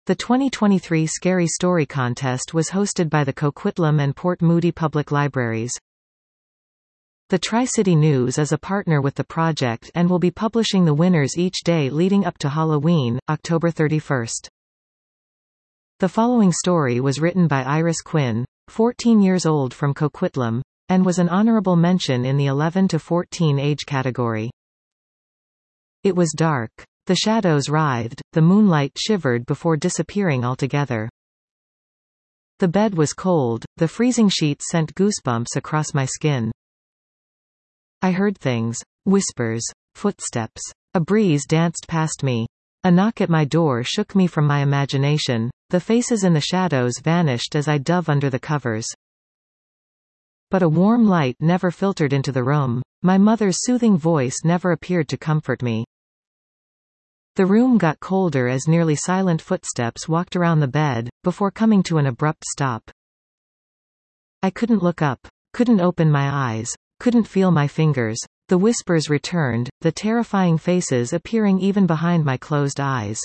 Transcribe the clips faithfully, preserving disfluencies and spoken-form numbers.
The twenty twenty-three Scary Story Contest was hosted by the Coquitlam and Port Moody Public Libraries. The Tri-City News is a partner with the project and will be publishing the winners each day leading up to Halloween, October thirty-first. The following story was written by Iris Quinn, fourteen years old from Coquitlam, and was an honorable mention in the eleven to fourteen age category. It was dark. The shadows writhed, the moonlight shivered before disappearing altogether. The bed was cold, the freezing sheets sent goosebumps across my skin. I heard things. Whispers. Footsteps. A breeze danced past me. A knock at my door shook me from my imagination. The faces in the shadows vanished as I dove under the covers. But a warm light never filtered into the room. My mother's soothing voice never appeared to comfort me. The room got colder as nearly silent footsteps walked around the bed, before coming to an abrupt stop. I couldn't look up. Couldn't open my eyes. Couldn't feel my fingers. The whispers returned, the terrifying faces appearing even behind my closed eyes.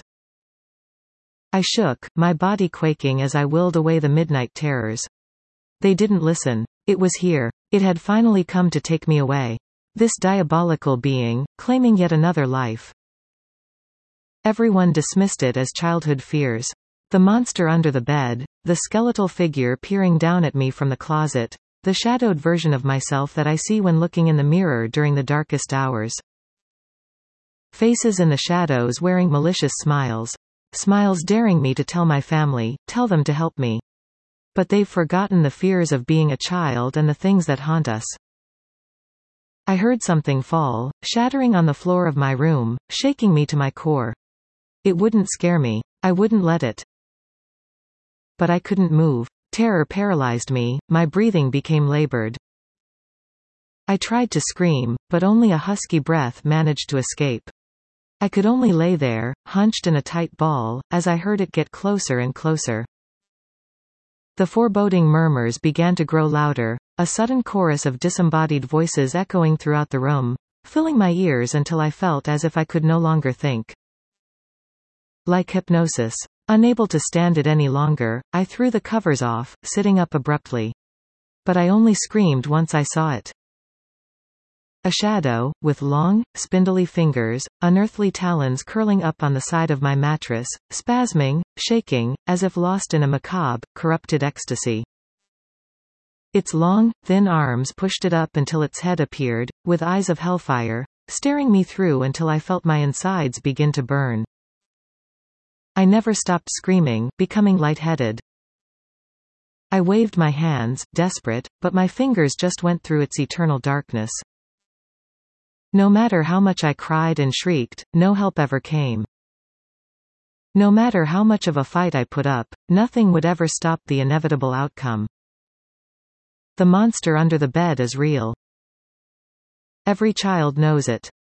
I shook, my body quaking as I willed away the midnight terrors. They didn't listen. It was here. It had finally come to take me away. This diabolical being, claiming yet another life. Everyone dismissed it as childhood fears. The monster under the bed, the skeletal figure peering down at me from the closet, the shadowed version of myself that I see when looking in the mirror during the darkest hours. Faces in the shadows wearing malicious smiles. Smiles daring me to tell my family, tell them to help me. But they've forgotten the fears of being a child and the things that haunt us. I heard something fall, shattering on the floor of my room, shaking me to my core. It wouldn't scare me. I wouldn't let it. But I couldn't move. Terror paralyzed me, my breathing became labored. I tried to scream, but only a husky breath managed to escape. I could only lay there, hunched in a tight ball, as I heard it get closer and closer. The foreboding murmurs began to grow louder, a sudden chorus of disembodied voices echoing throughout the room, filling my ears until I felt as if I could no longer think. Like hypnosis. Unable to stand it any longer, I threw the covers off, sitting up abruptly. But I only screamed once I saw it. A shadow, with long, spindly fingers, unearthly talons curling up on the side of my mattress, spasming, shaking, as if lost in a macabre, corrupted ecstasy. Its long, thin arms pushed it up until its head appeared, with eyes of hellfire, staring me through until I felt my insides begin to burn. I never stopped screaming, becoming lightheaded. I waved my hands, desperate, but my fingers just went through its eternal darkness. No matter how much I cried and shrieked, no help ever came. No matter how much of a fight I put up, nothing would ever stop the inevitable outcome. The monster under the bed is real. Every child knows it.